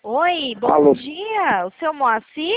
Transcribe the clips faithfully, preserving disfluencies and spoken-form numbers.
Oi, bom Alô? dia. O seu Moacir?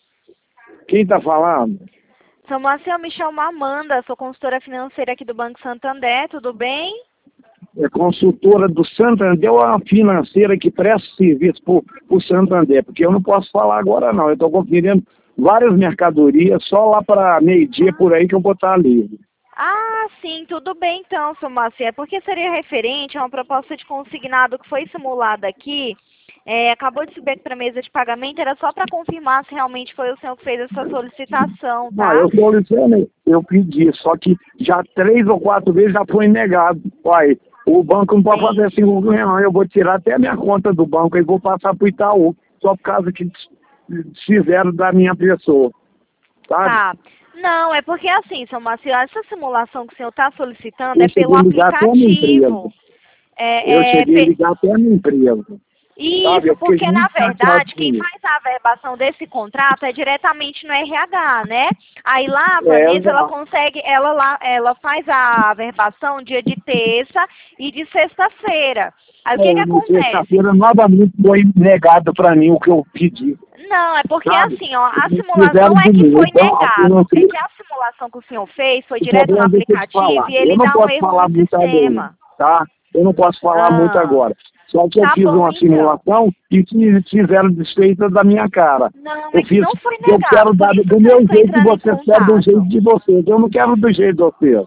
Quem tá falando? Seu Moacir, eu me chamo Amanda, sou consultora financeira aqui do Banco Santander, tudo bem? É consultora do Santander ou é uma financeira que presta serviço pro, pro Santander? Porque eu não posso falar agora não, eu estou conferindo várias mercadorias, só lá para meio-dia por aí que eu vou estar livre. Ah, sim, tudo bem então, seu Moacir. É porque seria referente a uma proposta de consignado que foi simulada aqui. É, acabou de subir aqui para a mesa de pagamento, era só para confirmar se realmente foi o senhor que fez essa solicitação, Não, tá? eu solicitei, eu pedi, só que já três ou quatro vezes já foi negado. Uai, o banco não pode fazer assim, não, eu vou tirar até a minha conta do banco e vou passar para o Itaú, só por causa que fizeram da minha pessoa, sabe? Tá. Não, é porque assim, seu Moacir, essa simulação que o senhor está solicitando é Eu pelo cheguei a ligar até a minha empresa. aplicativo. É, Eu é, cheguei a pe- ligar até a minha empresa. Sabe? Isso, Eu fiquei porque na muito chateado verdade com quem isso. faz a averbação desse contrato é diretamente no R H, né? Aí lá a É, eu Vanessa, ela já. consegue, ela lá, ela faz a averbação dia de terça e de sexta-feira. Aí o que que É, na acontece? sexta-feira novamente foi negado para mim o que eu pedi. Não, é porque Sabe? assim, ó, a Eles simulação fizeram não é de que mim. foi Então, a negado, é financeira. que a simulação que o senhor fez foi O direto no problema, deixa eu te aplicativo falar. e Eu ele não dá um posso erro falar no muito agora, sistema. tá? Eu não posso falar muito Ah, agora. Só que eu tá fiz bom uma então. simulação e fi- fizeram desfeita da minha cara. Não, é Eu que fiz, não foi eu negado, quero por dar isso do que eu meu estou jeito e entrando em vocês querem do jeito contato. de vocês. Eu não quero do jeito de vocês.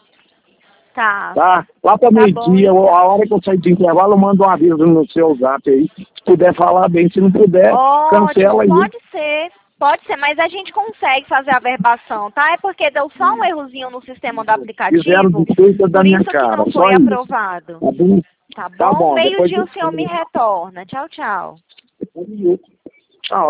Tá, Tá? Lá para tá bom meio-dia, então. a hora que eu sair de intervalo, eu mando um aviso no seu zap aí. Se puder falar bem, se não puder, Ótimo, cancela aí. pode ser. Pode ser, mas a gente consegue fazer a verbação, tá? É porque deu só um errozinho no sistema do Fizeram aplicativo, desfeita da por minha isso que cara, não só foi isso. aprovado. Tá bom? Tá Tá bom? bom, depois Meio-dia eu o senhor me retorna. Tchau, tchau. Tchau.